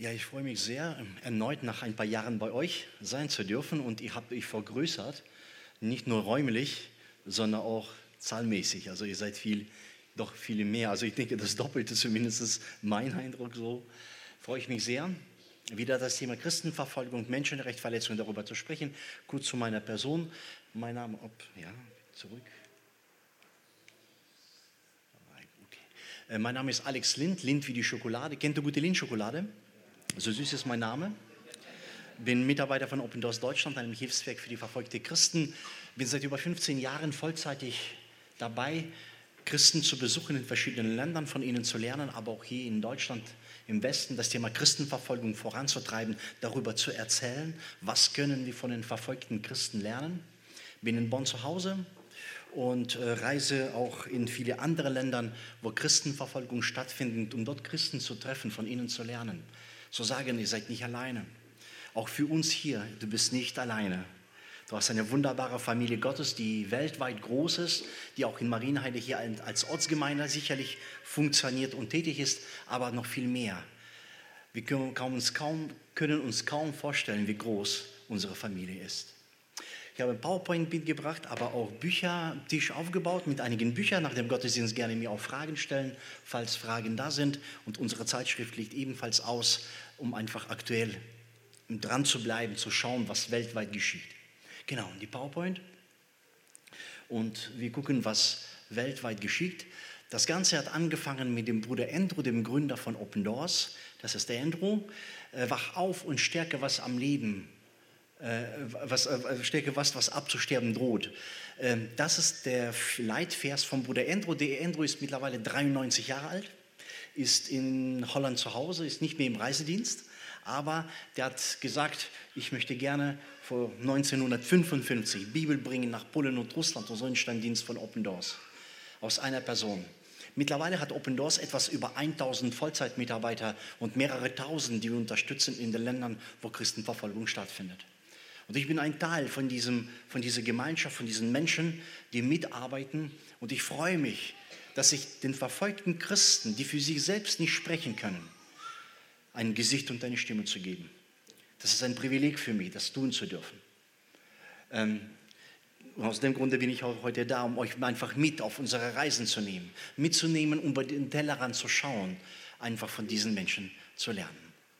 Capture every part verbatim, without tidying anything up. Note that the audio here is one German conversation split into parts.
Ja, ich freue mich sehr, erneut nach ein paar Jahren bei euch sein zu dürfen und ihr habt euch vergrößert, nicht nur räumlich, sondern auch zahlmäßig. Also ihr seid viel, doch viel mehr. Also ich denke, das Doppelte zumindest ist mein Eindruck so. Freue ich mich sehr, wieder das Thema Christenverfolgung, Menschenrechtsverletzung darüber zu sprechen. Kurz zu meiner Person. Mein Name, ob, ja, zurück. Okay. Mein Name ist Alex Lind, Lind wie die Schokolade. Kennt ihr gute Lind-Schokolade? So süß ist mein Name. Bin Mitarbeiter von Open Doors Deutschland, einem Hilfswerk für die verfolgten Christen. Bin seit über fünfzehn Jahren vollzeitig dabei, Christen zu besuchen in verschiedenen Ländern, von ihnen zu lernen, aber auch hier in Deutschland im Westen das Thema Christenverfolgung voranzutreiben, darüber zu erzählen, was können wir von den verfolgten Christen lernen. Bin in Bonn zu Hause und äh, reise auch in viele andere Länder, wo Christenverfolgung stattfindet, um dort Christen zu treffen, von ihnen zu lernen. Zu sagen, ihr seid nicht alleine. Auch für uns hier, du bist nicht alleine. Du hast eine wunderbare Familie Gottes, die weltweit groß ist, die auch in Marienheide hier als Ortsgemeinde sicherlich funktioniert und tätig ist, aber noch viel mehr. Wir können uns kaum, können uns kaum vorstellen, wie groß unsere Familie ist. Ich habe ein PowerPoint mitgebracht, aber auch Büchertisch aufgebaut mit einigen Büchern. Nach dem Gottesdienst gerne mir auch Fragen stellen, falls Fragen da sind. Und unsere Zeitschrift liegt ebenfalls aus, um einfach aktuell dran zu bleiben, zu schauen, was weltweit geschieht. Genau, die PowerPoint. Und wir gucken, was weltweit geschieht. Das Ganze hat angefangen mit dem Bruder Andrew, dem Gründer von Open Doors. Das ist der Andrew. Wach auf und stärke was am Leben. Was, stärke was, was abzusterben droht. Das ist der Leitvers vom Bruder Andrew. Der Andrew ist mittlerweile dreiundneunzig Jahre alt, ist in Holland zu Hause, ist nicht mehr im Reisedienst, aber der hat gesagt, ich möchte gerne vor neunzehnhundertfünfundfünfzig Bibel bringen nach Polen und Russland, und so entstand Dienst von Open Doors, aus einer Person. Mittlerweile hat Open Doors etwas über tausend Vollzeitmitarbeiter und mehrere Tausend, die wir unterstützen in den Ländern, wo Christenverfolgung stattfindet. Und ich bin ein Teil von, diesem, von dieser Gemeinschaft, von diesen Menschen, die mitarbeiten. Und ich freue mich, dass ich den verfolgten Christen, die für sich selbst nicht sprechen können, ein Gesicht und eine Stimme zu geben. Das ist ein Privileg für mich, das tun zu dürfen. Ähm, und aus dem Grunde bin ich auch heute da, um euch einfach mit auf unsere Reisen zu nehmen. Mitzunehmen, um über den Tellerrand zu schauen, einfach von diesen Menschen zu lernen.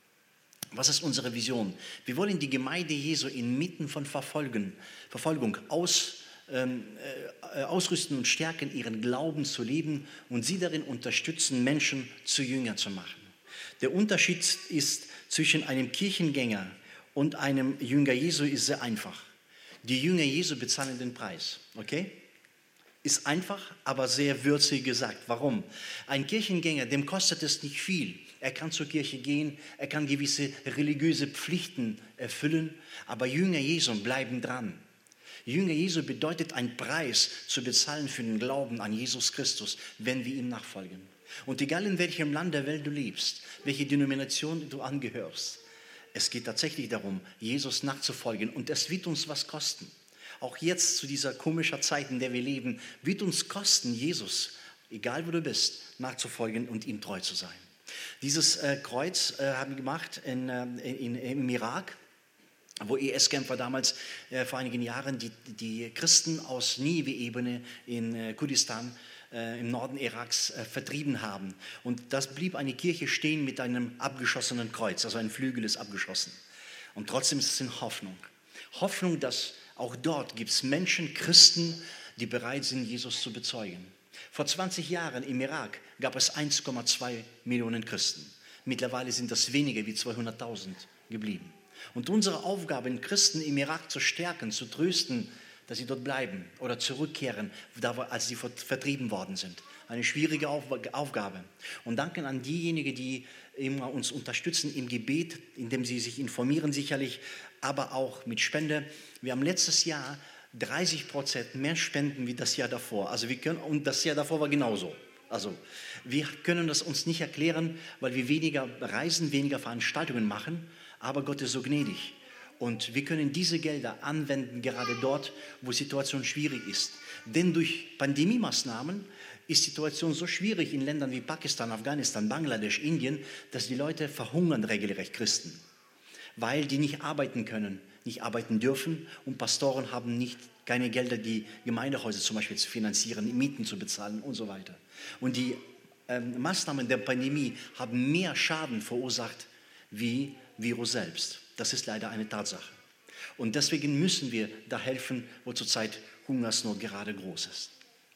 Was ist unsere Vision? Wir wollen die Gemeinde Jesu inmitten von Verfolgen, Verfolgung aus, ähm, äh, ausrüsten und stärken, ihren Glauben zu leben und sie darin unterstützen, Menschen zu Jüngern zu machen. Der Unterschied ist zwischen einem Kirchengänger und einem Jünger Jesu ist sehr einfach. Die Jünger Jesu bezahlen den Preis, okay? Ist einfach, aber sehr würzig gesagt. Warum? Ein Kirchengänger, dem kostet es nicht viel. Er kann zur Kirche gehen, er kann gewisse religiöse Pflichten erfüllen, aber Jünger Jesu bleiben dran. Jünger Jesu bedeutet, einen Preis zu bezahlen für den Glauben an Jesus Christus, wenn wir ihm nachfolgen. Und egal in welchem Land der Welt du lebst, welche Denomination du angehörst, es geht tatsächlich darum, Jesus nachzufolgen, und es wird uns was kosten. Auch jetzt zu dieser komischen Zeit, in der wir leben, wird uns kosten, Jesus, egal wo du bist, nachzufolgen und ihm treu zu sein. Dieses äh, Kreuz äh, haben wir gemacht in, äh, in, im Irak, wo I S-Kämpfer damals äh, vor einigen Jahren die, die Christen aus Ninewe-Ebene in äh, Kurdistan äh, im Norden Iraks äh, vertrieben haben. Und das blieb eine Kirche stehen mit einem abgeschossenen Kreuz, also ein Flügel ist abgeschossen. Und trotzdem ist es in Hoffnung. Hoffnung, dass auch dort gibt es Menschen, Christen, die bereit sind, Jesus zu bezeugen. Vor zwanzig Jahren im Irak gab es eins Komma zwei Millionen Christen. Mittlerweile sind das weniger wie zweihunderttausend geblieben. Und unsere Aufgabe, Christen im Irak zu stärken, zu trösten, dass sie dort bleiben oder zurückkehren, als sie vertrieben worden sind. Eine schwierige Aufgabe. Und danke an diejenigen, die immer uns unterstützen im Gebet, indem sie sich informieren sicherlich, aber auch mit Spende. Wir haben letztes Jahr dreißig Prozent mehr Spenden wie das Jahr davor. Also wir können, und das Jahr davor war genauso. Also wir können das uns nicht erklären, weil wir weniger reisen, weniger Veranstaltungen machen, aber Gott ist so gnädig. Und wir können diese Gelder anwenden, gerade dort, wo die Situation schwierig ist. Denn durch Pandemiemaßnahmen ist die Situation so schwierig in Ländern wie Pakistan, Afghanistan, Bangladesch, Indien, dass die Leute verhungern regelrecht, Christen, weil die nicht arbeiten können, nicht arbeiten dürfen und Pastoren haben nicht keine Gelder, die Gemeindehäuser zum Beispiel zu finanzieren, Mieten zu bezahlen und so weiter. Und die ähm, Maßnahmen der Pandemie haben mehr Schaden verursacht wie Virus selbst. Das ist leider eine Tatsache. Und deswegen müssen wir da helfen, wo zurzeit Hungersnot gerade groß ist.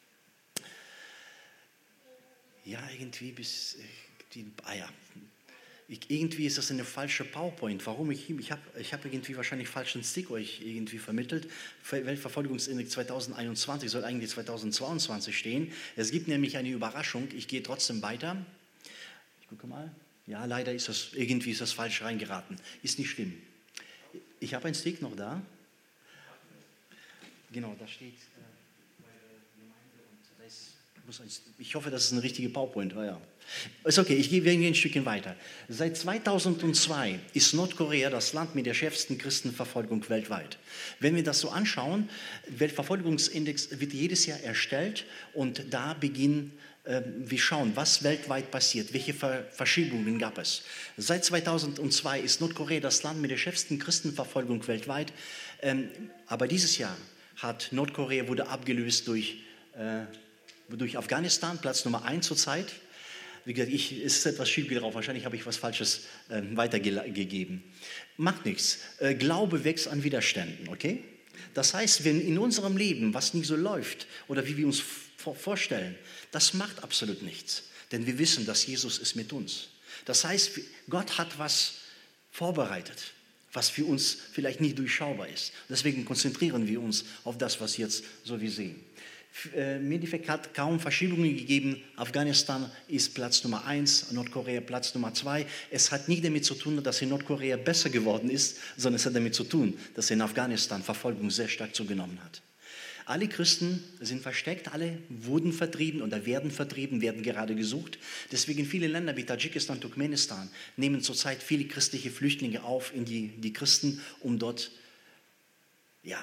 Ja, irgendwie bis die, ah ja. Ich, irgendwie ist das eine falsche PowerPoint. Warum? Ich, ich habe ich hab irgendwie wahrscheinlich falschen Stick euch irgendwie vermittelt. Weltverfolgungsindex zweitausendeinundzwanzig soll eigentlich zweitausendzweiundzwanzig stehen. Es gibt nämlich eine Überraschung. Ich gehe trotzdem weiter. Ich gucke mal. Ja, leider ist das, irgendwie ist das falsch reingeraten. Ist nicht schlimm. Ich habe einen Stick noch da. Genau, da steht... Ich hoffe, das ist eine richtige PowerPoint. Ja, ja. Ist okay, ich gehe ein Stückchen weiter. Seit zweitausendzwei ist Nordkorea das Land mit der schärfsten Christenverfolgung weltweit. Wenn wir das so anschauen, der Weltverfolgungsindex wird jedes Jahr erstellt und da beginnen äh, wir schauen, was weltweit passiert, welche Ver Verschiebungen gab es. Seit zweitausendzwei ist Nordkorea das Land mit der schärfsten Christenverfolgung weltweit, ähm, aber dieses Jahr hat Nordkorea wurde abgelöst durch äh, durch Afghanistan, Platz Nummer eins zurzeit. Wie gesagt, ich, es ist etwas schief gelaufen, wahrscheinlich habe ich was Falsches äh, weitergegeben. Macht nichts. Äh, Glaube wächst an Widerständen, okay? Das heißt, wenn in unserem Leben was nicht so läuft oder wie wir uns vorstellen, das macht absolut nichts. Denn wir wissen, dass Jesus ist mit uns. Das heißt, Gott hat was vorbereitet, was für uns vielleicht nicht durchschaubar ist. Deswegen konzentrieren wir uns auf das, was jetzt so wir sehen. Im Endeffekt hat kaum Verschiebungen gegeben. Afghanistan ist Platz Nummer eins, Nordkorea Platz Nummer zwei. Es hat nicht damit zu tun, dass in Nordkorea besser geworden ist, sondern es hat damit zu tun, dass in Afghanistan Verfolgung sehr stark zugenommen hat. Alle Christen sind versteckt, alle wurden vertrieben oder werden vertrieben, werden gerade gesucht. Deswegen viele Länder wie Tadschikistan, Turkmenistan nehmen zurzeit viele christliche Flüchtlinge auf in die, die Christen, um dort, ja,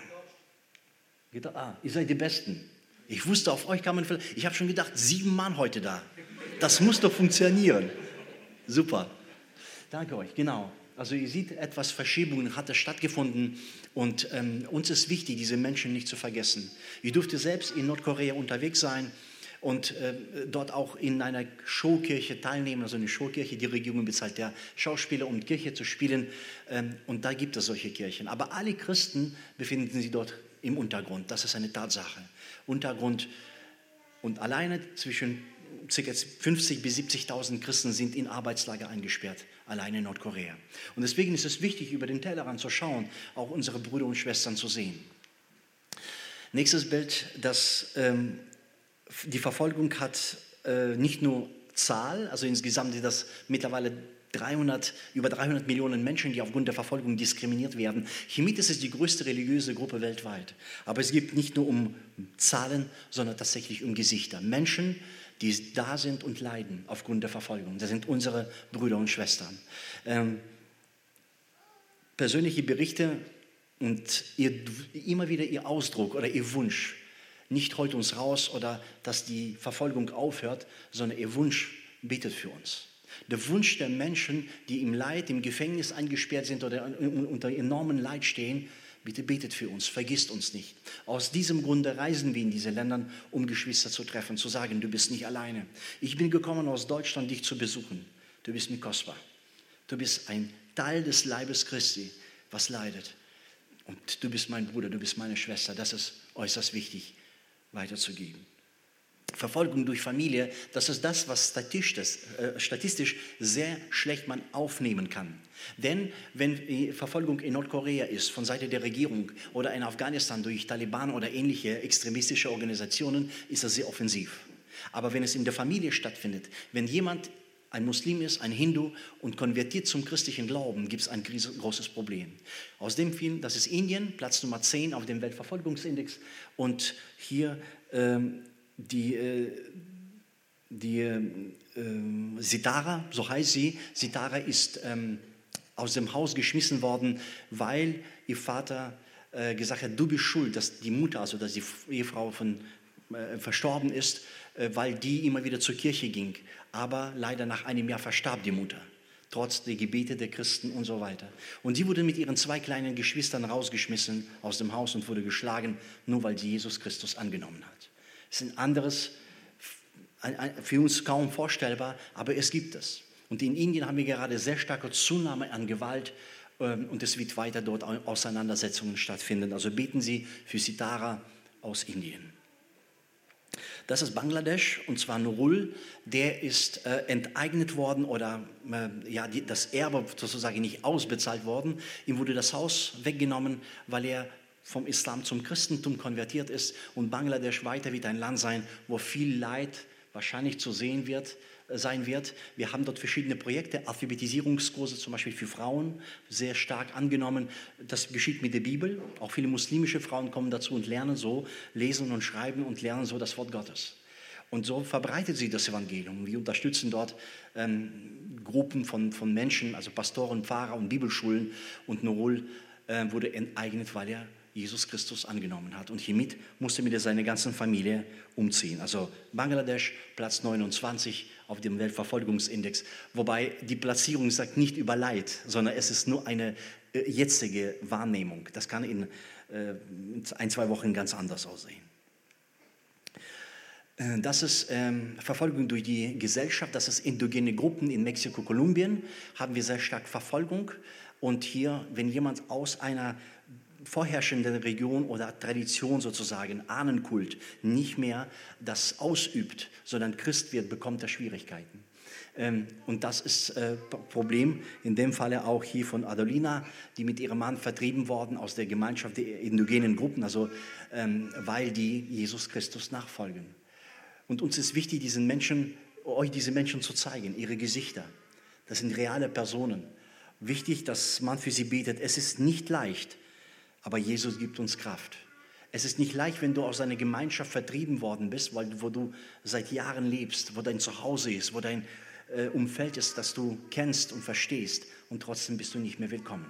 ah, ihr seid die Besten. Ich wusste, auf euch kann man, ich habe schon gedacht, sieben Mann heute da. Das muss doch funktionieren. Super. Danke euch, genau. Also ihr seht, etwas Verschiebungen hat stattgefunden und ähm, uns ist wichtig, diese Menschen nicht zu vergessen. Ich durfte selbst in Nordkorea unterwegs sein und äh, dort auch in einer Showkirche teilnehmen, also eine Showkirche, die Regierung bezahlt der Schauspieler, um Kirche zu spielen, ähm, und da gibt es solche Kirchen. Aber alle Christen befinden sich dort im Untergrund, das ist eine Tatsache. Untergrund und alleine zwischen ca. fünfzigtausend bis siebzigtausend Christen sind in Arbeitslager eingesperrt, alleine in Nordkorea. Und deswegen ist es wichtig, über den Tellerrand zu schauen, auch unsere Brüder und Schwestern zu sehen. Nächstes Bild, das, ähm, die Verfolgung hat äh, nicht nur Zahl, also insgesamt sind das mittlerweile dreihundert, über dreihundert Millionen Menschen, die aufgrund der Verfolgung diskriminiert werden. Hiermit ist es die größte religiöse Gruppe weltweit. Aber es geht nicht nur um Zahlen, sondern tatsächlich um Gesichter. Menschen, die da sind und leiden aufgrund der Verfolgung. Das sind unsere Brüder und Schwestern. Ähm, persönliche Berichte und ihr, immer wieder ihr Ausdruck oder ihr Wunsch, nicht holt uns raus oder dass die Verfolgung aufhört, sondern ihr Wunsch betet für uns. Der Wunsch der Menschen, die im Leid, im Gefängnis eingesperrt sind oder unter enormen Leid stehen, bitte betet für uns, vergisst uns nicht. Aus diesem Grunde reisen wir in diese Länder, um Geschwister zu treffen, zu sagen, du bist nicht alleine. Ich bin gekommen aus Deutschland, dich zu besuchen. Du bist mir kostbar. Du bist ein Teil des Leibes Christi, was leidet. Und du bist mein Bruder, du bist meine Schwester. Das ist äußerst wichtig, weiterzugeben. Verfolgung durch Familie, das ist das, was statistisch, äh, statistisch sehr schlecht man aufnehmen kann. Denn wenn Verfolgung in Nordkorea ist, von Seite der Regierung oder in Afghanistan durch Taliban oder ähnliche extremistische Organisationen, ist das sehr offensiv. Aber wenn es in der Familie stattfindet, wenn jemand ein Muslim ist, ein Hindu und konvertiert zum christlichen Glauben, gibt es ein großes Problem. Aus dem Film, das ist Indien, Platz Nummer zehn auf dem Weltverfolgungsindex und hier ähm, die, äh, die äh, Sitara, so heißt sie, Sitara ist ähm, aus dem Haus geschmissen worden, weil ihr Vater äh, gesagt hat, du bist schuld, dass die Mutter, also dass die Ehefrau von äh, verstorben ist, äh, weil die immer wieder zur Kirche ging. Aber leider nach einem Jahr verstarb die Mutter, trotz der Gebete der Christen und so weiter. Und sie wurde mit ihren zwei kleinen Geschwistern rausgeschmissen aus dem Haus und wurde geschlagen, nur weil sie Jesus Christus angenommen hat. Das ist ein anderes, für uns kaum vorstellbar, aber es gibt es. Und in Indien haben wir gerade sehr starke Zunahme an Gewalt ähm, und es wird weiter dort Auseinandersetzungen stattfinden. Also beten Sie für Sitara aus Indien. Das ist Bangladesch, und zwar Nurul, der ist äh, enteignet worden oder äh, ja, die, das Erbe sozusagen nicht ausbezahlt worden. Ihm wurde das Haus weggenommen, weil er vom Islam zum Christentum konvertiert ist, und Bangladesch weiter wird ein Land sein, wo viel Leid wahrscheinlich zu sehen wird, äh, sein wird. Wir haben dort verschiedene Projekte, Alphabetisierungskurse zum Beispiel für Frauen, sehr stark angenommen. Das geschieht mit der Bibel. Auch viele muslimische Frauen kommen dazu und lernen so, lesen und schreiben und lernen so das Wort Gottes. Und so verbreitet sie das Evangelium. Wir unterstützen dort ähm, Gruppen von, von Menschen, also Pastoren, Pfarrer und Bibelschulen. Und Nurul äh, wurde enteignet, weil er Jesus Christus angenommen hat. Und hiermit musste mit seiner ganzen Familie umziehen. Also Bangladesch, Platz neunundzwanzig auf dem Weltverfolgungsindex. Wobei die Platzierung sagt nicht über Leid, sondern es ist nur eine äh, jetzige Wahrnehmung. Das kann in äh, ein, zwei Wochen ganz anders aussehen. Äh, das ist ähm, Verfolgung durch die Gesellschaft. Das ist indogene Gruppen in Mexiko, Kolumbien. Haben wir sehr stark Verfolgung. Und hier, wenn jemand aus einer vorherrschenden Region oder Tradition sozusagen, Ahnenkult, nicht mehr das ausübt, sondern Christ wird, bekommt er Schwierigkeiten. Ähm, und das ist äh, Problem, in dem Falle auch hier von Adolina, die mit ihrem Mann vertrieben worden aus der Gemeinschaft der indogenen Gruppen, also ähm, weil die Jesus Christus nachfolgen. Und uns ist wichtig, diesen Menschen, euch diese Menschen zu zeigen, ihre Gesichter. Das sind reale Personen. Wichtig, dass man für sie betet. Es ist nicht leicht, aber Jesus gibt uns Kraft. Es ist nicht leicht, wenn du aus einer Gemeinschaft vertrieben worden bist, weil, wo du seit Jahren lebst, wo dein Zuhause ist, wo dein äh, Umfeld ist, das du kennst und verstehst, und trotzdem bist du nicht mehr willkommen.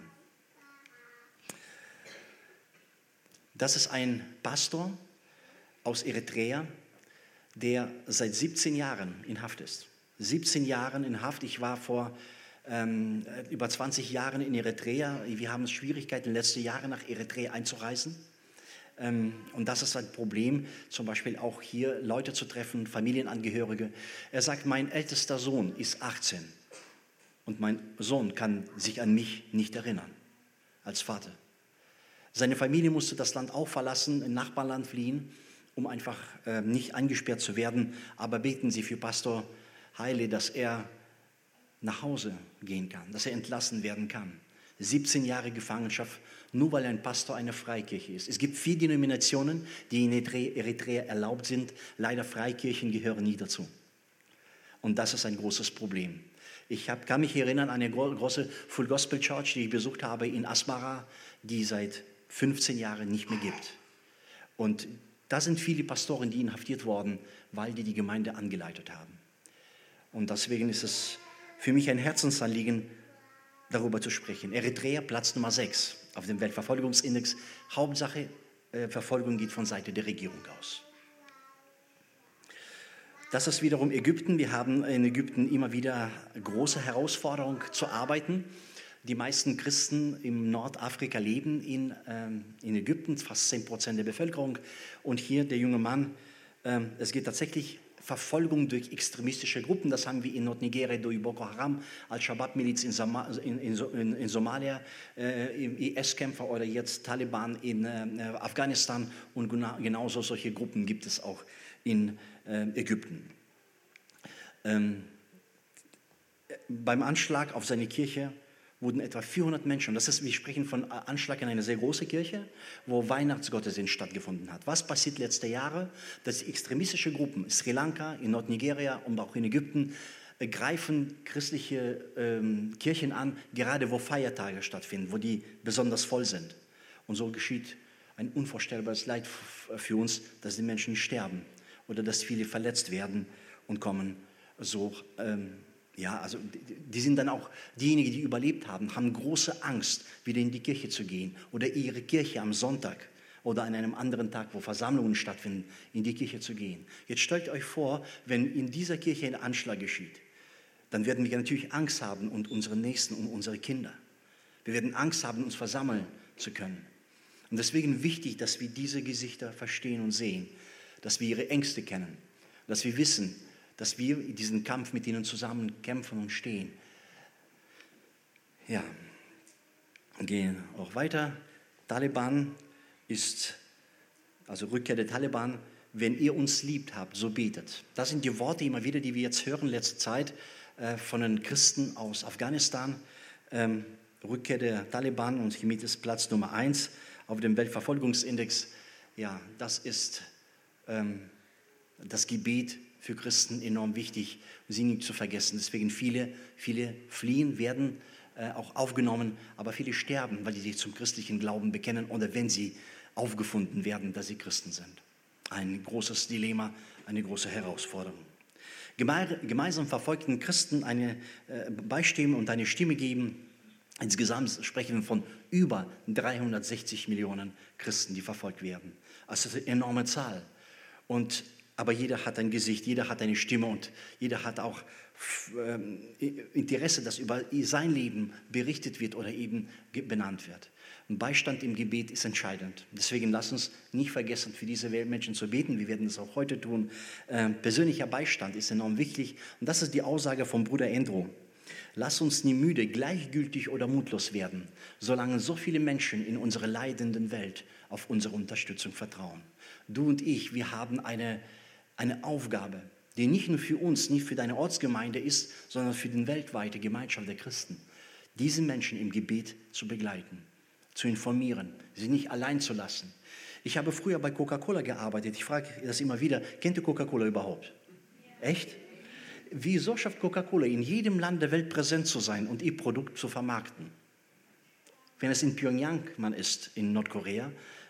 Das ist ein Pastor aus Eritrea, der seit siebzehn Jahren in Haft ist. siebzehn Jahren in Haft. Ich war vor ähm, über zwanzig Jahren in Eritrea. Wir haben Schwierigkeiten, letzte Jahre nach Eritrea einzureisen. Ähm, und das ist ein Problem, zum Beispiel auch hier Leute zu treffen, Familienangehörige. Er sagt, mein ältester Sohn ist achtzehn und mein Sohn kann sich an mich nicht erinnern als Vater. Seine Familie musste das Land auch verlassen, in Nachbarland fliehen, um einfach äh, nicht eingesperrt zu werden. Aber beten Sie für Pastor Heile, dass er nach Hause gehen kann, dass er entlassen werden kann. siebzehn Jahre Gefangenschaft, nur weil ein Pastor eine Freikirche ist. Es gibt vier Denominationen, die in Eritrea erlaubt sind. Leider Freikirchen gehören nie dazu. Und das ist ein großes Problem. Ich hab, kann mich erinnern an eine große Full Gospel Church, die ich besucht habe in Asmara, die seit fünfzehn Jahren nicht mehr gibt. Und da sind viele Pastoren, die inhaftiert wurden, weil die die Gemeinde angeleitet haben. Und deswegen ist es für mich ein Herzensanliegen, darüber zu sprechen. Eritrea, Platz Nummer sechs auf dem Weltverfolgungsindex. Hauptsache, äh, Verfolgung geht von Seite der Regierung aus. Das ist wiederum Ägypten. Wir haben in Ägypten immer wieder große Herausforderungen zu arbeiten. Die meisten Christen im Nordafrika leben in, ähm, in Ägypten, fast zehn Prozent der Bevölkerung. Und hier der junge Mann, ähm, es geht tatsächlich Verfolgung durch extremistische Gruppen. Das haben wir in Nordnigeria durch Boko Haram, Al-Shabaab-Miliz in, in, in, in Somalia, äh, I S-Kämpfer oder jetzt Taliban in äh, Afghanistan. Und genauso solche Gruppen gibt es auch in äh, Ägypten. Ähm, beim Anschlag auf seine Kirche wurden etwa vierhundert Menschen, das ist, wir sprechen von Anschlag in eine sehr große Kirche, wo Weihnachtsgottesdienst stattgefunden hat. Was passiert letzte Jahre? Dass extremistische Gruppen, Sri Lanka, in Nordnigeria und auch in Ägypten, äh, greifen christliche ähm, Kirchen an, gerade wo Feiertage stattfinden, wo die besonders voll sind. Und so geschieht ein unvorstellbares Leid für uns, dass die Menschen sterben oder dass viele verletzt werden und kommen so ähm, Ja, also die sind dann auch diejenigen, die überlebt haben, haben große Angst, wieder in die Kirche zu gehen oder ihre Kirche am Sonntag, oder an einem anderen Tag, wo Versammlungen stattfinden, in die Kirche zu gehen. Jetzt stellt euch vor, wenn in dieser Kirche ein Anschlag geschieht, dann werden wir natürlich Angst haben und unsere Nächsten und unsere Kinder. Wir werden Angst haben, uns versammeln zu können. Und deswegen wichtig, dass wir diese Gesichter verstehen und sehen, dass wir ihre Ängste kennen, dass wir wissen, dass wir in diesem Kampf mit ihnen zusammen kämpfen und stehen. Ja, gehen auch weiter. Taliban ist, also Rückkehr der Taliban, wenn ihr uns liebt habt, so betet. Das sind die Worte immer wieder, die wir jetzt hören in letzter Zeit äh, von den Christen aus Afghanistan. Ähm, Rückkehr der Taliban, und hiermit ist Platz Nummer eins auf dem Weltverfolgungsindex. Ja, das ist ähm, das Gebet für Christen enorm wichtig, sie nicht zu vergessen. Deswegen viele, viele fliehen, werden äh, auch aufgenommen, aber viele sterben, weil sie sich zum christlichen Glauben bekennen oder wenn sie aufgefunden werden, dass sie Christen sind. Ein großes Dilemma, eine große Herausforderung. Geme- gemeinsam verfolgten Christen eine äh, beistehen und eine Stimme geben. Insgesamt sprechen wir von über dreihundertsechzig Millionen Christen, die verfolgt werden. Also eine enorme Zahl. Und aber jeder hat ein Gesicht, jeder hat eine Stimme und jeder hat auch ähm, Interesse, dass über sein Leben berichtet wird oder eben benannt wird. Und Beistand im Gebet ist entscheidend. Deswegen lasst uns nicht vergessen, für diese Menschen zu beten. Wir werden das auch heute tun. Ähm, persönlicher Beistand ist enorm wichtig. Und das ist die Aussage von Bruder Andrew. Lass uns nie müde, gleichgültig oder mutlos werden, solange so viele Menschen in unserer leidenden Welt auf unsere Unterstützung vertrauen. Du und ich, wir haben eine, eine Aufgabe, die nicht nur für uns, nicht für deine Ortsgemeinde ist, sondern für die weltweite Gemeinschaft der Christen. Diese Menschen im Gebet zu begleiten, zu informieren, sie nicht allein zu lassen. Ich habe früher bei Coca-Cola gearbeitet. Ich frage das immer wieder, kennt ihr Coca-Cola überhaupt? Echt? Wieso schafft Coca-Cola in jedem Land der Welt präsent zu sein und ihr Produkt zu vermarkten? Wenn es in Pyongyang man ist, in Nordkorea,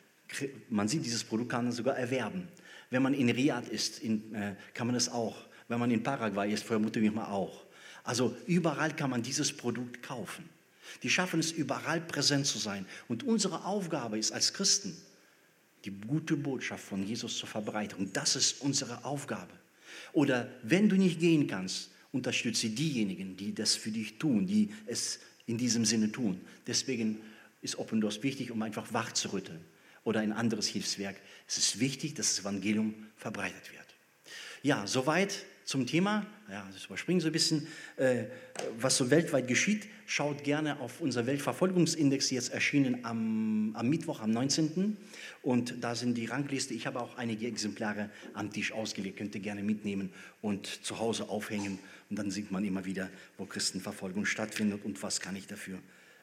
man sieht, dieses Produkt kann man sogar erwerben. Wenn man in Riyadh ist, in, äh, kann man es auch. Wenn man in Paraguay ist, vermute ich mal auch. Also überall kann man dieses Produkt kaufen. Die schaffen es, überall präsent zu sein. Und unsere Aufgabe ist als Christen, die gute Botschaft von Jesus zu verbreiten. Und das ist unsere Aufgabe. Oder wenn du nicht gehen kannst, unterstütze diejenigen, die das für dich tun, die es in diesem Sinne tun. Deswegen ist Open Doors wichtig, um einfach wach zu rütteln. Oder ein anderes Hilfswerk. Es ist wichtig, dass das Evangelium verbreitet wird. Ja, soweit zum Thema. Ja, das überspringen so ein bisschen, äh, was so weltweit geschieht. Schaut gerne auf unser Weltverfolgungsindex, jetzt erschienen am, am Mittwoch, am neunzehnten Und da sind die Rangliste. Ich habe auch einige Exemplare am Tisch ausgelegt. Könnt ihr gerne mitnehmen und zu Hause aufhängen. Und dann sieht man immer wieder, wo Christenverfolgung stattfindet und was kann ich dafür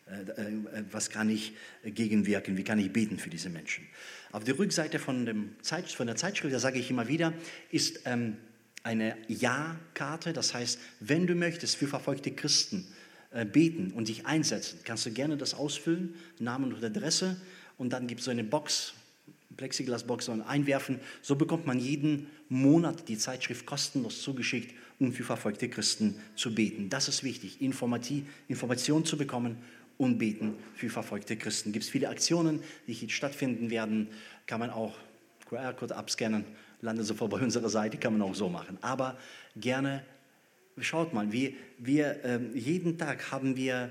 was kann ich gegenwirken, wie kann ich beten für diese Menschen. Auf der Rückseite von, dem Zeit, von der Zeitschrift, da sage ich immer wieder, ist ähm, eine Ja-Karte. Das heißt, wenn du möchtest für verfolgte Christen äh, beten und dich einsetzen, kannst du gerne das ausfüllen, Namen und Adresse, und dann gibt es so eine Box, Plexiglasbox, und einwerfen. So bekommt man jeden Monat die Zeitschrift kostenlos zugeschickt, um für verfolgte Christen zu beten. Das ist wichtig, Informatie, Informationen zu bekommen und beten für verfolgte Christen. Es gibt viele Aktionen, die hier stattfinden werden. Kann man auch Q R-Code abscannen, landet sofort bei unserer Seite, kann man auch so machen. Aber gerne, schaut mal, wir, wir äh, jeden Tag haben wir,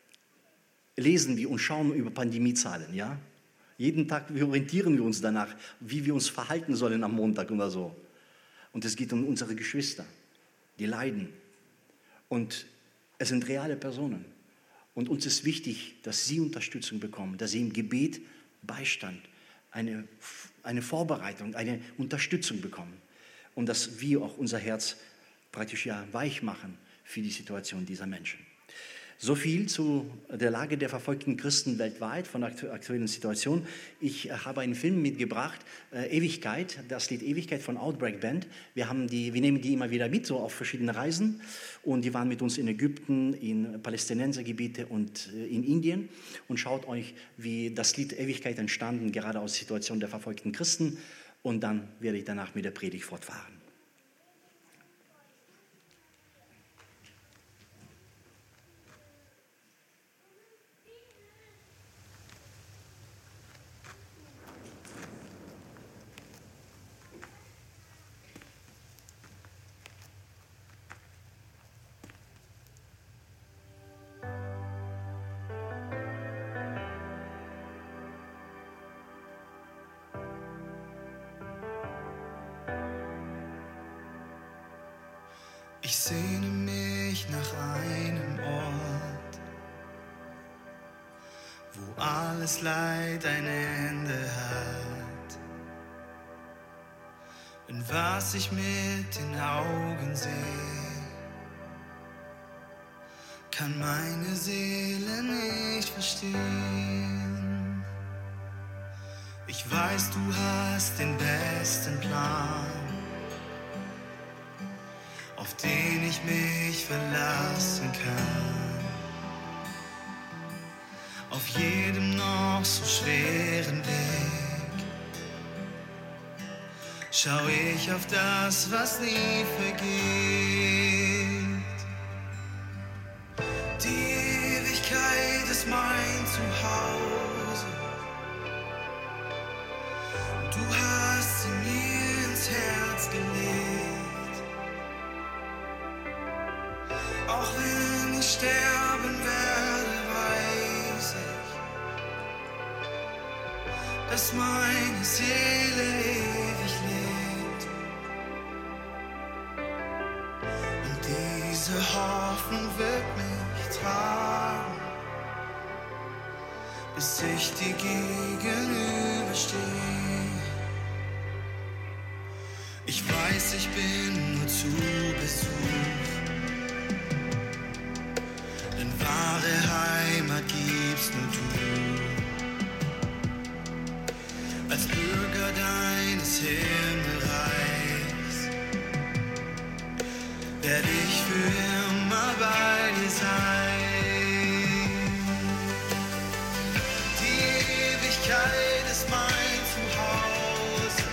lesen wir und schauen über Pandemiezahlen, ja? Jeden Tag orientieren wir uns danach, wie wir uns verhalten sollen am Montag oder so. Und es geht um unsere Geschwister, die leiden. Und es sind reale Personen. Und uns ist wichtig, dass sie Unterstützung bekommen, dass sie im Gebet Beistand, eine, eine Vorbereitung, eine Unterstützung bekommen. Und dass wir auch unser Herz praktisch ja weich machen für die Situation dieser Menschen. So viel zu der Lage der verfolgten Christen weltweit, von der aktuellen Situation. Ich habe einen Film mitgebracht, äh, Ewigkeit, das Lied Ewigkeit von Outbreak Band. Wir, haben die, wir nehmen die immer wieder mit, so auf verschiedene Reisen. Und die waren mit uns in Ägypten, in Palästinensergebiete und äh, in Indien. Und schaut euch, wie das Lied Ewigkeit entstanden, gerade aus der Situation der verfolgten Christen. Und dann werde ich danach mit der Predigt fortfahren. Ich sehne mich nach einem Ort, wo alles Leid ein Ende hat. Denn was ich mit den Augen sehe, kann meine Seele nicht verstehen. Ich weiß, du hast den besten Plan, auf den ich mich verlassen kann. Auf jedem noch so schweren Weg schau ich auf das, was nie vergeht. Die Ewigkeit ist mein Zuhause. Du hast sie mir ins Herz gelegt. Auch wenn ich sterben werde, weiß ich, dass meine Seele ewig lebt. Und diese Hoffnung wird mich tragen, bis ich dir gegenüberstehe. Ich weiß, ich bin nur zu Besuch, denn wahre Heimat gibst nur du. Als Bürger deines Himmelreichs werde ich für immer bei dir sein. Die Ewigkeit ist mein Zuhause.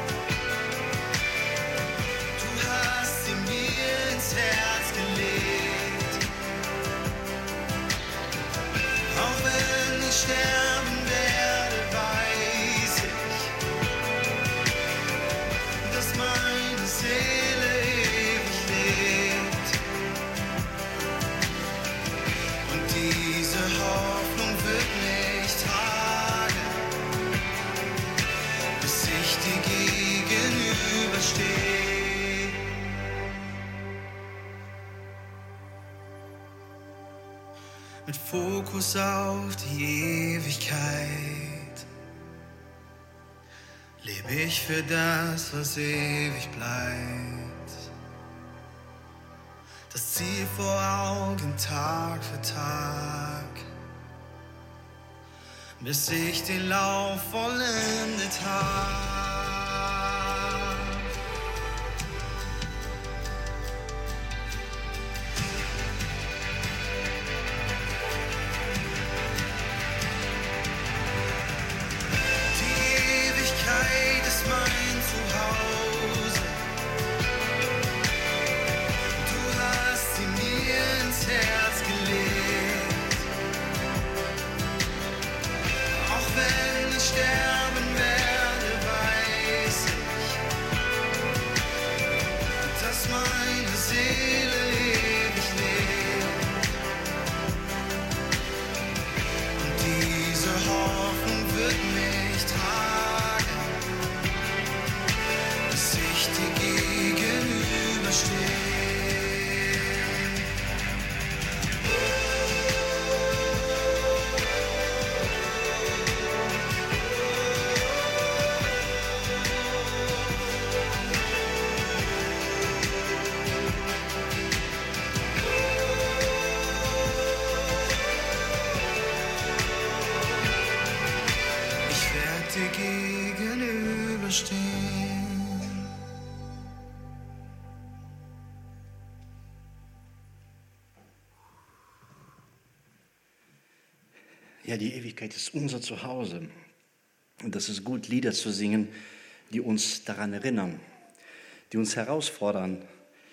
Du hast sie mir ins Herz gelegt. Auch wenn ich sterben werde, weiß ich, dass meine Seele ewig lebt. Und diese Hoffnung wird mich tragen, bis ich dir gegenüberstehe. Mit Fokus auf die Ewigkeit lebe ich für das, was ewig bleibt. Das Ziel vor Augen Tag für Tag, bis ich den Lauf vollendet habe. Ja, die Ewigkeit ist unser Zuhause. Und das ist gut, Lieder zu singen, die uns daran erinnern, die uns herausfordern,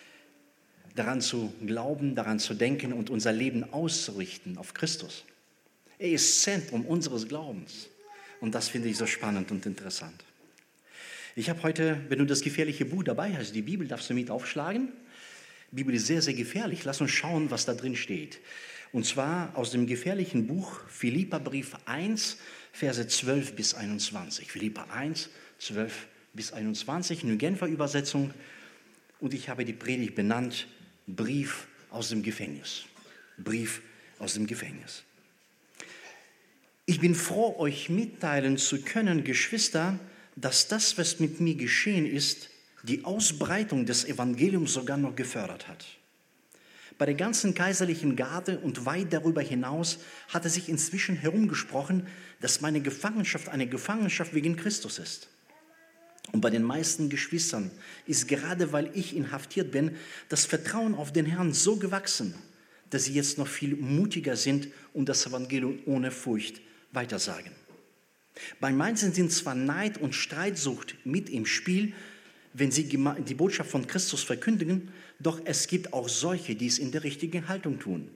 daran zu glauben, daran zu denken und unser Leben auszurichten auf Christus. Er ist Zentrum unseres Glaubens. Und das finde ich so spannend und interessant. Ich habe heute, wenn du das gefährliche Buch dabei hast, die Bibel, darfst du mit aufschlagen. Die Bibel ist sehr, sehr gefährlich. Lass uns schauen, was da drin steht. Und zwar aus dem gefährlichen Buch Philipperbrief eins, Verse zwölf bis einundzwanzig. Philipper eins, zwölf bis einundzwanzig, eine Genfer Übersetzung. Und ich habe die Predigt benannt, Brief aus dem Gefängnis. Brief aus dem Gefängnis. Ich bin froh, euch mitteilen zu können, Geschwister, dass das, was mit mir geschehen ist, die Ausbreitung des Evangeliums sogar noch gefördert hat. Bei der ganzen kaiserlichen Garde und weit darüber hinaus hatte sich inzwischen herumgesprochen, dass meine Gefangenschaft eine Gefangenschaft wegen Christus ist. Und bei den meisten Geschwistern ist gerade, weil ich inhaftiert bin, das Vertrauen auf den Herrn so gewachsen, dass sie jetzt noch viel mutiger sind und das Evangelium ohne Furcht weitersagen. Bei manchen sind zwar Neid und Streitsucht mit im Spiel, wenn sie die Botschaft von Christus verkündigen, doch es gibt auch solche, die es in der richtigen Haltung tun.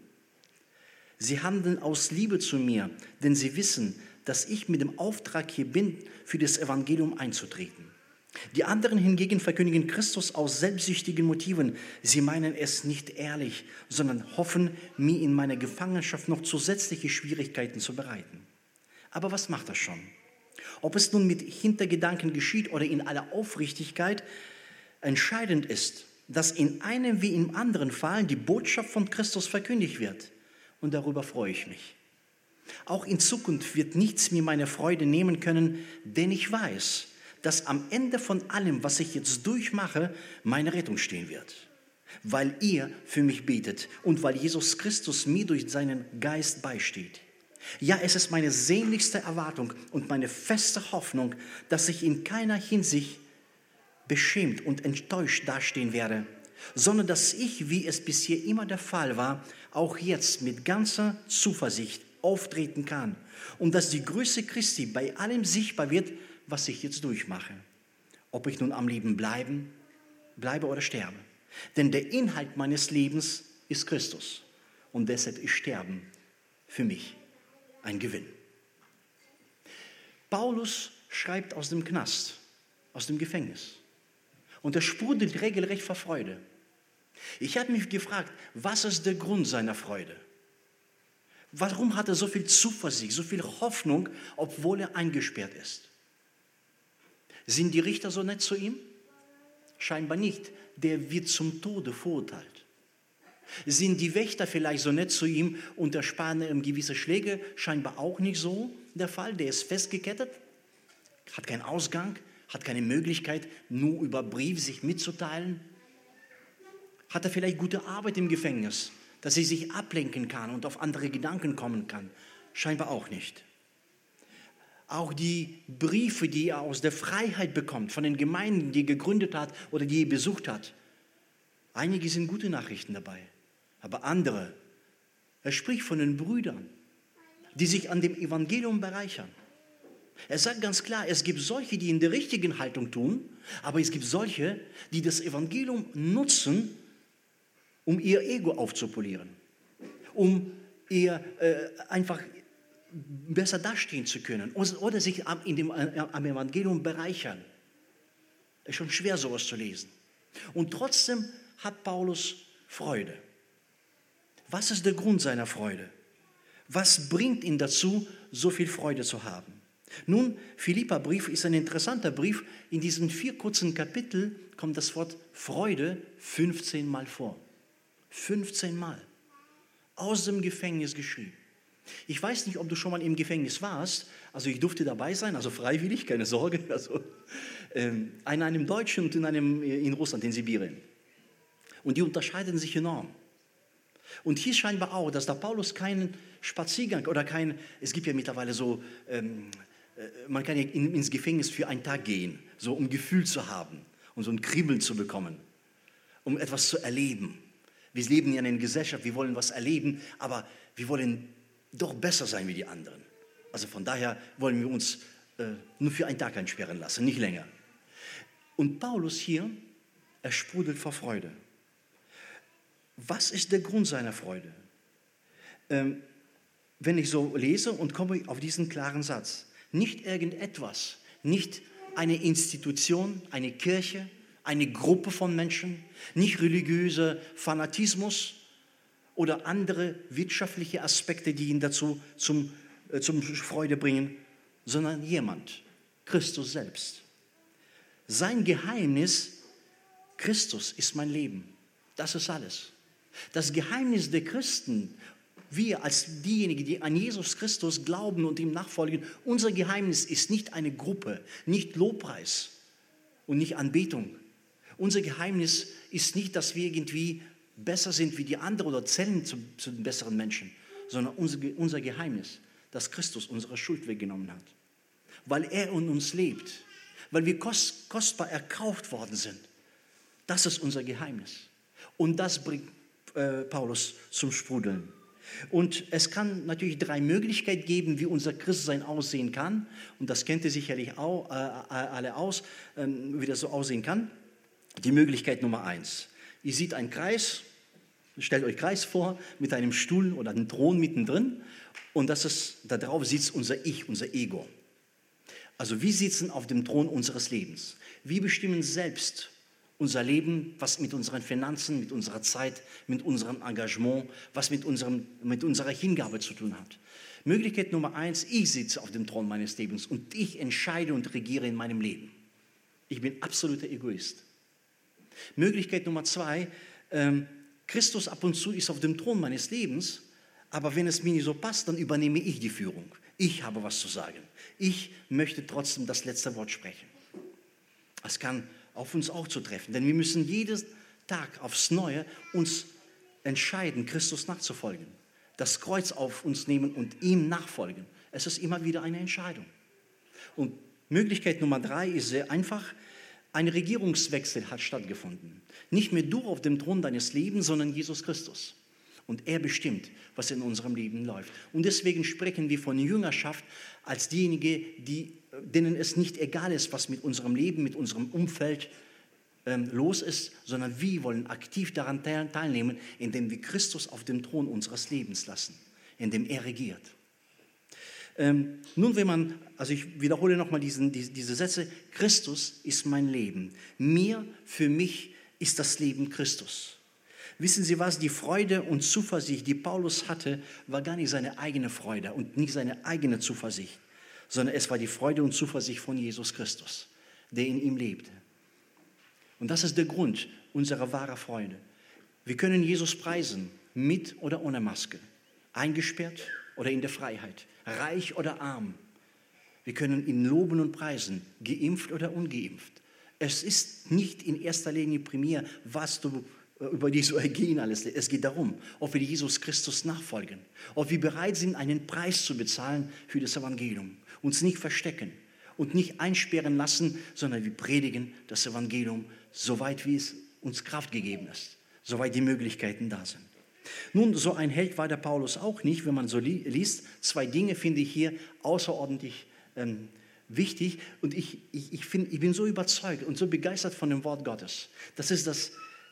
Sie handeln aus Liebe zu mir, denn sie wissen, dass ich mit dem Auftrag hier bin, für das Evangelium einzutreten. Die anderen hingegen verkündigen Christus aus selbstsüchtigen Motiven. Sie meinen es nicht ehrlich, sondern hoffen, mir in meiner Gefangenschaft noch zusätzliche Schwierigkeiten zu bereiten. Aber was macht das schon? Ob es nun mit Hintergedanken geschieht oder in aller Aufrichtigkeit, entscheidend ist, dass in einem wie im anderen Fall die Botschaft von Christus verkündigt wird. Und darüber freue ich mich. Auch in Zukunft wird nichts mir meine Freude nehmen können, denn ich weiß, dass am Ende von allem, was ich jetzt durchmache, meine Rettung stehen wird. Weil ihr für mich betet und weil Jesus Christus mir durch seinen Geist beisteht. Ja, es ist meine sehnlichste Erwartung und meine feste Hoffnung, dass ich in keiner Hinsicht beschämt und enttäuscht dastehen werde, sondern dass ich, wie es bisher immer der Fall war, auch jetzt mit ganzer Zuversicht auftreten kann und dass die Größe Christi bei allem sichtbar wird, was ich jetzt durchmache. Ob ich nun am Leben bleiben, bleibe oder sterbe. Denn der Inhalt meines Lebens ist Christus und deshalb ist Sterben für mich ein Gewinn. Paulus schreibt aus dem Knast, aus dem Gefängnis. Und er sprudelt regelrecht vor Freude. Ich habe mich gefragt, was ist der Grund seiner Freude? Warum hat er so viel Zuversicht, so viel Hoffnung, obwohl er eingesperrt ist? Sind die Richter so nett zu ihm? Scheinbar nicht. Der wird zum Tode verurteilt. Sind die Wächter vielleicht so nett zu ihm und ersparen ihm gewisse Schläge? Scheinbar auch nicht so der Fall. Der ist festgekettet, hat keinen Ausgang, hat keine Möglichkeit, nur über Brief sich mitzuteilen. Hat er vielleicht gute Arbeit im Gefängnis, dass er sich ablenken kann und auf andere Gedanken kommen kann? Scheinbar auch nicht. Auch die Briefe, die er aus der Freiheit bekommt, von den Gemeinden, die er gegründet hat oder die er besucht hat. Einige sind gute Nachrichten dabei, aber andere, er spricht von den Brüdern, die sich an dem Evangelium bereichern. Er sagt ganz klar, es gibt solche, die in der richtigen Haltung tun, aber es gibt solche, die das Evangelium nutzen, um ihr Ego aufzupolieren, um ihr äh, einfach besser dastehen zu können oder sich am, in dem, am Evangelium bereichern. Es ist schon schwer, sowas zu lesen. Und trotzdem hat Paulus Freude. Was ist der Grund seiner Freude? Was bringt ihn dazu, so viel Freude zu haben? Nun, Philipperbrief ist ein interessanter Brief. In diesen vier kurzen Kapiteln kommt das Wort Freude fünfzehn Mal vor. fünfzehn Mal. Aus dem Gefängnis geschrieben. Ich weiß nicht, ob du schon mal im Gefängnis warst. Also ich durfte dabei sein, also freiwillig, keine Sorge. Also, ähm, in einem Deutschen und in einem in Russland, in Sibirien. Und die unterscheiden sich enorm. Und hier scheinbar auch, dass da Paulus keinen Spaziergang oder kein, es gibt ja mittlerweile so, ähm, äh, man kann ja in, ins Gefängnis für einen Tag gehen, so um Gefühl zu haben und so ein Kribbeln zu bekommen, um etwas zu erleben. Wir leben ja in einer Gesellschaft, wir wollen was erleben, aber wir wollen doch besser sein wie die anderen. Also von daher wollen wir uns äh, nur für einen Tag einsperren lassen, nicht länger. Und Paulus hier, er sprudelt vor Freude. Was ist der Grund seiner Freude? Ähm, wenn ich so lese und komme auf diesen klaren Satz, nicht irgendetwas, nicht eine Institution, eine Kirche, eine Gruppe von Menschen, nicht religiöser Fanatismus oder andere wirtschaftliche Aspekte, die ihn dazu zum, äh, zum Freude bringen, sondern jemand, Christus selbst. Sein Geheimnis, Christus ist mein Leben. Das ist alles. Das Geheimnis der Christen, wir als diejenigen, die an Jesus Christus glauben und ihm nachfolgen, unser Geheimnis ist nicht eine Gruppe, nicht Lobpreis und nicht Anbetung. Unser Geheimnis ist nicht, dass wir irgendwie besser sind wie die anderen oder zählen zu, zu den besseren Menschen, sondern unser, unser Geheimnis, dass Christus unsere Schuld weggenommen hat. Weil er in uns lebt, weil wir kost, kostbar erkauft worden sind. Das ist unser Geheimnis. Und das bringt äh, Paulus zum Sprudeln. Und es kann natürlich drei Möglichkeiten geben, wie unser Christsein aussehen kann. Und das kennt ihr sicherlich auch, äh, alle aus, äh, wie das so aussehen kann. Die Möglichkeit Nummer eins. Ihr seht einen Kreis, stellt euch Kreis vor, mit einem Stuhl oder einem Thron mittendrin. Und das ist, da drauf sitzt unser Ich, unser Ego. Also wir sitzen auf dem Thron unseres Lebens. Wir bestimmen selbst unser Leben, was mit unseren Finanzen, mit unserer Zeit, mit unserem Engagement, was mit, unserem, mit unserer Hingabe zu tun hat. Möglichkeit Nummer eins, ich sitze auf dem Thron meines Lebens und ich entscheide und regiere in meinem Leben. Ich bin absoluter Egoist. Möglichkeit Nummer zwei, ähm, Christus ab und zu ist auf dem Thron meines Lebens, aber wenn es mir nicht so passt, dann übernehme ich die Führung. Ich habe was zu sagen. Ich möchte trotzdem das letzte Wort sprechen. Es kann auf uns auch zutreffen, denn wir müssen jeden Tag aufs Neue uns entscheiden, Christus nachzufolgen. Das Kreuz auf uns nehmen und ihm nachfolgen. Es ist immer wieder eine Entscheidung. Und Möglichkeit Nummer drei ist sehr einfach. Ein Regierungswechsel hat stattgefunden. Nicht mehr du auf dem Thron deines Lebens, sondern Jesus Christus. Und er bestimmt, was in unserem Leben läuft. Und deswegen sprechen wir von Jüngerschaft als diejenigen, die, denen es nicht egal ist, was mit unserem Leben, mit unserem Umfeld ähm, los ist, sondern wir wollen aktiv daran teilnehmen, indem wir Christus auf dem Thron unseres Lebens lassen, indem er regiert. Ähm, nun, wenn man, also ich wiederhole nochmal diesen, diese, diese Sätze, Christus ist mein Leben. Mir, für mich ist das Leben Christus. Wissen Sie was, die Freude und Zuversicht, die Paulus hatte, war gar nicht seine eigene Freude und nicht seine eigene Zuversicht, sondern es war die Freude und Zuversicht von Jesus Christus, der in ihm lebte. Und das ist der Grund unserer wahren Freude. Wir können Jesus preisen, mit oder ohne Maske, eingesperrt oder in der Freiheit, reich oder arm. Wir können ihn loben und preisen, geimpft oder ungeimpft. Es ist nicht in erster Linie primär, was du über die so ergehen alles. Es geht darum, ob wir Jesus Christus nachfolgen, ob wir bereit sind, einen Preis zu bezahlen für das Evangelium, uns nicht verstecken und nicht einsperren lassen, sondern wir predigen das Evangelium, soweit wie es uns Kraft gegeben ist, soweit die Möglichkeiten da sind. Nun, so ein Held war der Paulus auch nicht, wenn man so li- liest. Zwei Dinge finde ich hier außerordentlich ähm, wichtig und ich, ich, ich, find, ich bin so überzeugt und so begeistert von dem Wort Gottes. Das ist das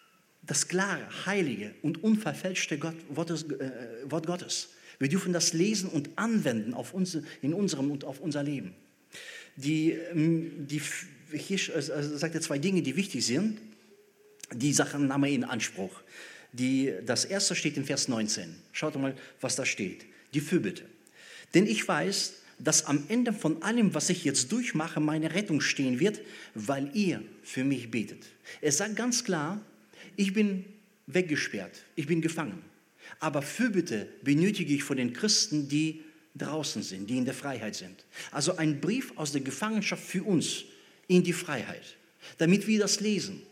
Das klare, heilige und unverfälschte Gott, Wortes, äh, Wort Gottes. Wir dürfen das lesen und anwenden auf uns, in unserem und auf unser Leben. Die, die, hier also sagt er zwei Dinge, die wichtig sind. Die Sachen nahm er in Anspruch. Die, das erste steht in Vers neunzehn. Schaut mal, was da steht. Die Fürbitte. Denn ich weiß, dass am Ende von allem, was ich jetzt durchmache, meine Rettung stehen wird, weil ihr für mich betet. Er sagt ganz klar, ich bin weggesperrt, ich bin gefangen. Aber Fürbitte benötige ich von den Christen, die draußen sind, die in der Freiheit sind. Also ein Brief aus der Gefangenschaft für uns in die Freiheit, damit wir das lesen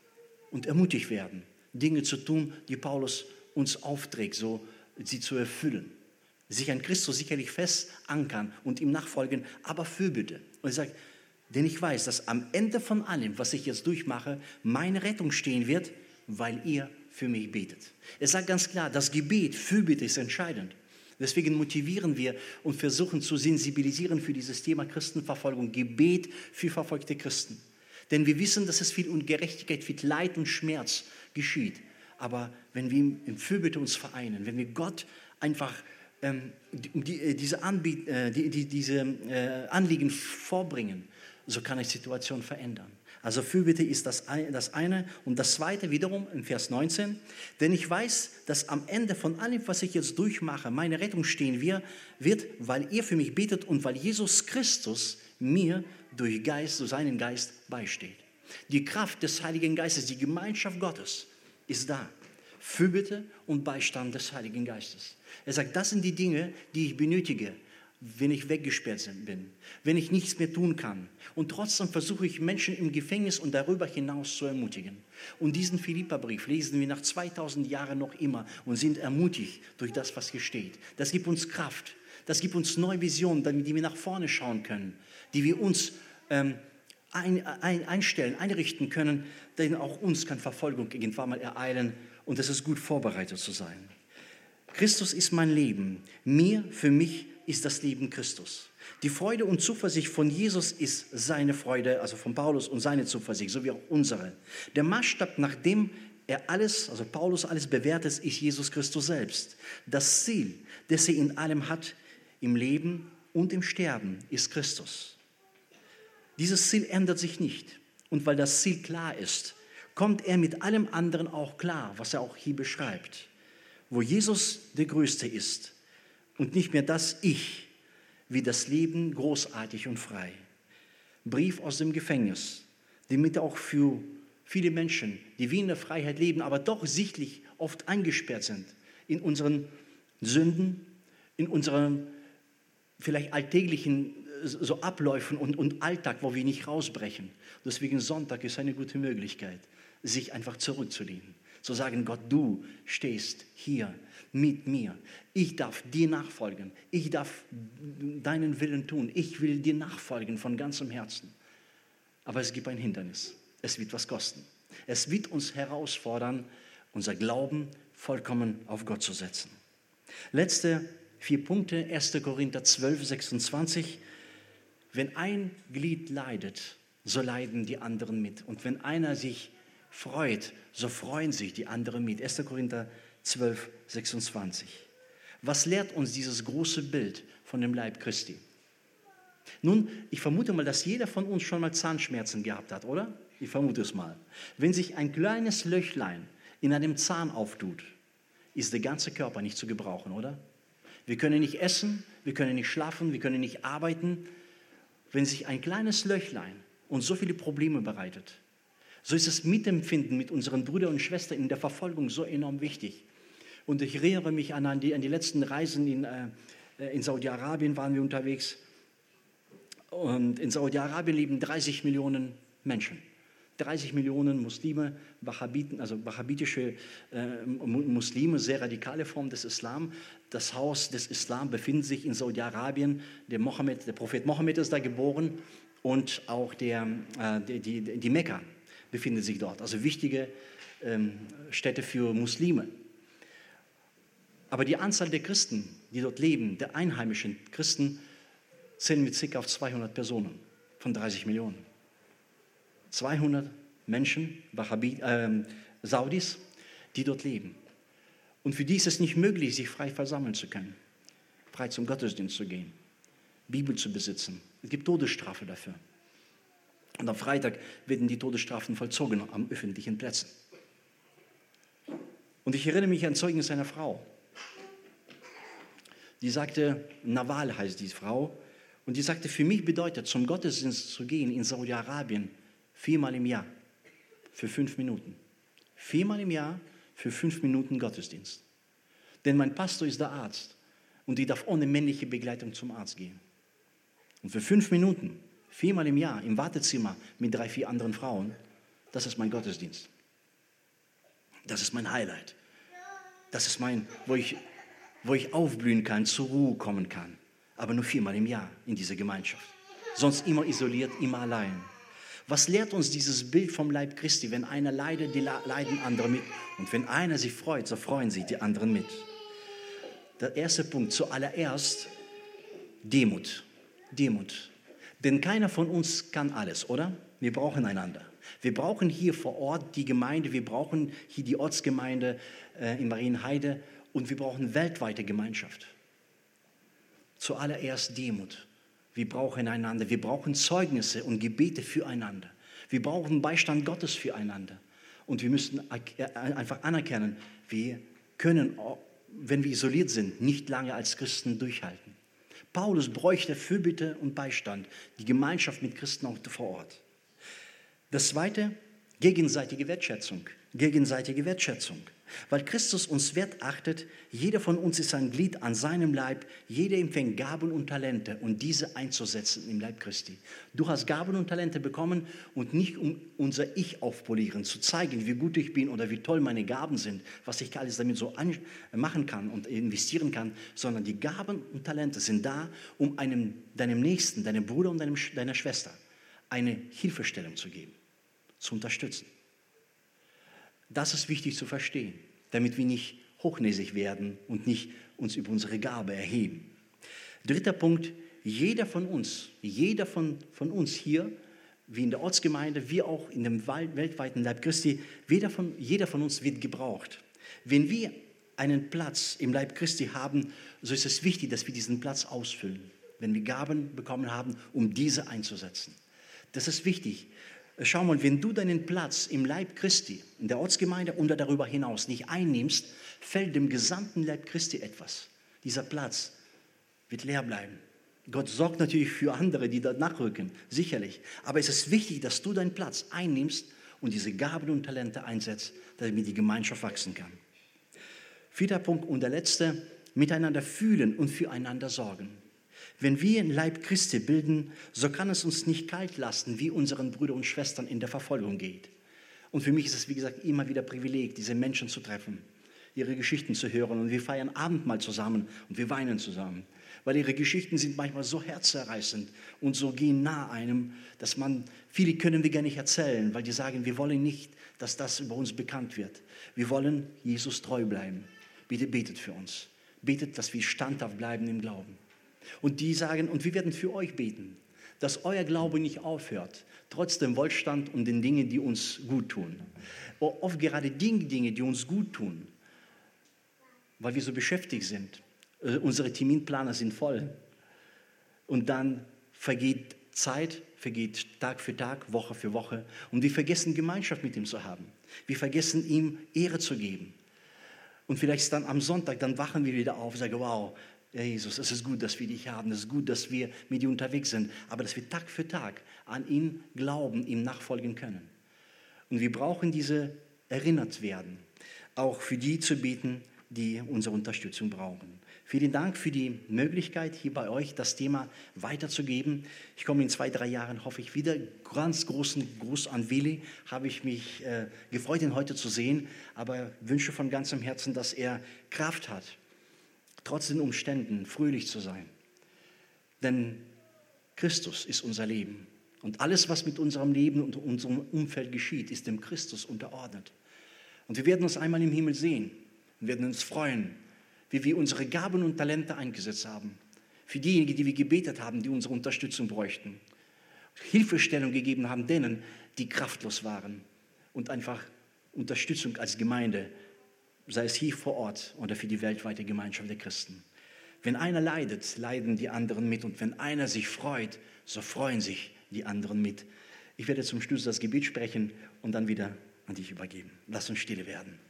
und ermutigt werden, Dinge zu tun, die Paulus uns aufträgt, so sie zu erfüllen. Sich an Christus sicherlich fest ankern und ihm nachfolgen, aber Fürbitte. Und er sagt, denn ich weiß, dass am Ende von allem, was ich jetzt durchmache, meine Rettung stehen wird, weil ihr für mich betet. Er sagt ganz klar, das Gebet, Fürbitte ist entscheidend. Deswegen motivieren wir und versuchen zu sensibilisieren für dieses Thema Christenverfolgung, Gebet für verfolgte Christen. Denn wir wissen, dass es viel Ungerechtigkeit, viel Leid und Schmerz geschieht. Aber wenn wir im Fürbitte uns vereinen, wenn wir Gott einfach ähm, die, diese, Anbiet, äh, die, die, diese äh, Anliegen vorbringen, so kann eine Situation verändern. Also Fürbitte ist das eine. Und das zweite wiederum in Vers neunzehn. Denn ich weiß, dass am Ende von allem, was ich jetzt durchmache, meine Rettung stehen wird, weil ihr für mich betet und weil Jesus Christus mir durch Geist, durch seinen Geist beisteht. Die Kraft des Heiligen Geistes, die Gemeinschaft Gottes ist da. Fürbitte und Beistand des Heiligen Geistes. Er sagt, das sind die Dinge, die ich benötige, wenn ich weggesperrt bin, wenn ich nichts mehr tun kann. Und trotzdem versuche ich, Menschen im Gefängnis und darüber hinaus zu ermutigen. Und diesen Philipperbrief lesen wir nach zweitausend Jahren noch immer und sind ermutigt durch das, was hier steht. Das gibt uns Kraft, das gibt uns neue Visionen, damit wir nach vorne schauen können, die wir uns ähm, ein, ein, einstellen, einrichten können, denn auch uns kann Verfolgung irgendwann mal ereilen und es ist gut, vorbereitet zu sein. Christus ist mein Leben. Mir, für mich ist das Leben Christus. Die Freude und Zuversicht von Jesus ist seine Freude, also von Paulus und seine Zuversicht, so wie auch unsere. Der Maßstab, nach dem er alles, also Paulus alles bewertet, ist Jesus Christus selbst. Das Ziel, das er in allem hat, im Leben und im Sterben, ist Christus. Dieses Ziel ändert sich nicht. Und weil das Ziel klar ist, kommt er mit allem anderen auch klar, was er auch hier beschreibt. Wo Jesus der Größte ist und nicht mehr das Ich, wie das Leben großartig und frei. Brief aus dem Gefängnis, damit auch für viele Menschen, die wie in der Freiheit leben, aber doch sichtlich oft eingesperrt sind in unseren Sünden, in unseren vielleicht alltäglichen so Abläufen und, und Alltag, wo wir nicht rausbrechen. Deswegen Sonntag ist eine gute Möglichkeit, sich einfach zurückzulehnen. Zu sagen, Gott, du stehst hier mit mir. Ich darf dir nachfolgen. Ich darf deinen Willen tun. Ich will dir nachfolgen von ganzem Herzen. Aber es gibt ein Hindernis. Es wird was kosten. Es wird uns herausfordern, unser Glauben vollkommen auf Gott zu setzen. Letzte vier Punkte, erster Korinther zwölf, sechsundzwanzig. Wenn ein Glied leidet, so leiden die anderen mit. Und wenn einer sich freut, so freuen sich die anderen mit. erster Korinther zwölf, sechsundzwanzig. Was lehrt uns dieses große Bild von dem Leib Christi? Nun, ich vermute mal, dass jeder von uns schon mal Zahnschmerzen gehabt hat, oder? Ich vermute es mal. Wenn sich ein kleines Löchlein in einem Zahn auftut, ist der ganze Körper nicht zu gebrauchen, oder? Wir können nicht essen, wir können nicht schlafen, wir können nicht arbeiten. Wenn sich ein kleines Löchlein uns so viele Probleme bereitet, so ist das Mitempfinden mit unseren Brüdern und Schwestern in der Verfolgung so enorm wichtig. Und ich erinnere mich an, an, die, an die letzten Reisen in, äh, in Saudi-Arabien waren wir unterwegs. Und in Saudi-Arabien leben dreißig Millionen Menschen. dreißig Millionen Muslime, Wahhabiten, also wahhabitische äh, Muslime, sehr radikale Form des Islam. Das Haus des Islam befindet sich in Saudi-Arabien. Der, Mohammed, der Prophet Mohammed ist da geboren und auch der, äh, die, die, die Mekka befindet sich dort. Also wichtige ähm, Städte für Muslime. Aber die Anzahl der Christen, die dort leben, der einheimischen Christen, zählen mit ca. auf zweihundert Personen von dreißig Millionen. zweihundert Menschen, Wahhabi, äh, Saudis, die dort leben. Und für die ist es nicht möglich, sich frei versammeln zu können, frei zum Gottesdienst zu gehen, Bibel zu besitzen. Es gibt Todesstrafe dafür. Und am Freitag werden die Todesstrafen vollzogen an öffentlichen Plätzen. Und ich erinnere mich an Zeugnis einer Frau. Die sagte, Nawal heißt die Frau, und die sagte, für mich bedeutet, zum Gottesdienst zu gehen in Saudi-Arabien, viermal im Jahr, für fünf Minuten. Viermal im Jahr für fünf Minuten Gottesdienst. Denn mein Pastor ist der Arzt und ich darf ohne männliche Begleitung zum Arzt gehen. Und für fünf Minuten, viermal im Jahr, im Wartezimmer mit drei, vier anderen Frauen, das ist mein Gottesdienst. Das ist mein Highlight. Das ist mein, wo ich, wo ich aufblühen kann, zur Ruhe kommen kann. Aber nur viermal im Jahr in dieser Gemeinschaft. Sonst immer isoliert, immer allein. Was lehrt uns dieses Bild vom Leib Christi? Wenn einer leidet, die leiden andere mit. Und wenn einer sich freut, so freuen sich die anderen mit. Der erste Punkt, zuallererst Demut. Demut. Denn keiner von uns kann alles, oder? Wir brauchen einander. Wir brauchen hier vor Ort die Gemeinde, wir brauchen hier die Ortsgemeinde äh, in Marienheide und wir brauchen weltweite Gemeinschaft. Zuallererst Demut. Wir brauchen einander. Wir brauchen Zeugnisse und Gebete füreinander. Wir brauchen Beistand Gottes füreinander. Und wir müssen einfach anerkennen, wir können, wenn wir isoliert sind, nicht lange als Christen durchhalten. Paulus bräuchte Fürbitte und Beistand, die Gemeinschaft mit Christen auch vor Ort. Das Zweite, gegenseitige Wertschätzung. Gegenseitige Wertschätzung. Weil Christus uns wert achtet, jeder von uns ist ein Glied an seinem Leib, jeder empfängt Gaben und Talente und diese einzusetzen im Leib Christi. Du hast Gaben und Talente bekommen und nicht um unser Ich aufpolieren, zu zeigen, wie gut ich bin oder wie toll meine Gaben sind, was ich alles damit so machen kann und investieren kann, sondern die Gaben und Talente sind da, um einem, deinem Nächsten, deinem Bruder und deinem, deiner Schwester eine Hilfestellung zu geben, zu unterstützen. Das ist wichtig zu verstehen, damit wir nicht hochnäsig werden und nicht uns über unsere Gabe erheben. Dritter Punkt, jeder von uns, jeder von, von uns hier, wie in der Ortsgemeinde, wie auch in dem weltweiten Leib Christi, jeder von, jeder von uns wird gebraucht. Wenn wir einen Platz im Leib Christi haben, so ist es wichtig, dass wir diesen Platz ausfüllen, wenn wir Gaben bekommen haben, um diese einzusetzen. Das ist wichtig. Schau mal, wenn du deinen Platz im Leib Christi, in der Ortsgemeinde und darüber hinaus nicht einnimmst, fällt dem gesamten Leib Christi etwas. Dieser Platz wird leer bleiben. Gott sorgt natürlich für andere, die da nachrücken, sicherlich. Aber es ist wichtig, dass du deinen Platz einnimmst und diese Gaben und Talente einsetzt, damit die Gemeinschaft wachsen kann. Vierter Punkt und der letzte, miteinander fühlen und füreinander sorgen. Wenn wir ein Leib Christi bilden, so kann es uns nicht kalt lassen, wie unseren Brüdern und Schwestern in der Verfolgung geht. Und für mich ist es, wie gesagt, immer wieder Privileg, diese Menschen zu treffen, ihre Geschichten zu hören. Und wir feiern Abendmahl zusammen und wir weinen zusammen. Weil ihre Geschichten sind manchmal so herzzerreißend und so gehen nah einem, dass man, viele können wir gar nicht erzählen, weil die sagen, wir wollen nicht, dass das über uns bekannt wird. Wir wollen Jesus treu bleiben. Bitte betet für uns. Betet, dass wir standhaft bleiben im Glauben. Und die sagen, und wir werden für euch beten, dass euer Glaube nicht aufhört, trotz dem Wohlstand und den Dingen, die uns gut tun. Oft gerade die Dinge, die uns gut tun, weil wir so beschäftigt sind. Unsere Terminplaner sind voll. Und dann vergeht Zeit, vergeht Tag für Tag, Woche für Woche. Und wir vergessen, Gemeinschaft mit ihm zu haben. Wir vergessen, ihm Ehre zu geben. Und vielleicht dann am Sonntag, dann wachen wir wieder auf und sagen, wow, ja, Jesus, es ist gut, dass wir dich haben, es ist gut, dass wir mit dir unterwegs sind, aber dass wir Tag für Tag an ihn glauben, ihm nachfolgen können. Und wir brauchen diese erinnert werden, auch für die zu beten, die unsere Unterstützung brauchen. Vielen Dank für die Möglichkeit, hier bei euch das Thema weiterzugeben. Ich komme in zwei, drei Jahren, hoffe ich, wieder. Ganz großen Gruß an Willi. Habe ich mich äh, gefreut, ihn heute zu sehen, aber wünsche von ganzem Herzen, dass er Kraft hat, trotz den Umständen fröhlich zu sein. Denn Christus ist unser Leben. Und alles, was mit unserem Leben und unserem Umfeld geschieht, ist dem Christus unterordnet. Und wir werden uns einmal im Himmel sehen und werden uns freuen, wie wir unsere Gaben und Talente eingesetzt haben. Für diejenigen, die wir gebetet haben, die unsere Unterstützung bräuchten. Hilfestellung gegeben haben denen, die kraftlos waren. Und einfach Unterstützung als Gemeinde, sei es hier vor Ort oder für die weltweite Gemeinschaft der Christen. Wenn einer leidet, leiden die anderen mit. Und wenn einer sich freut, so freuen sich die anderen mit. Ich werde zum Schluss das Gebet sprechen und dann wieder an dich übergeben. Lass uns stille werden.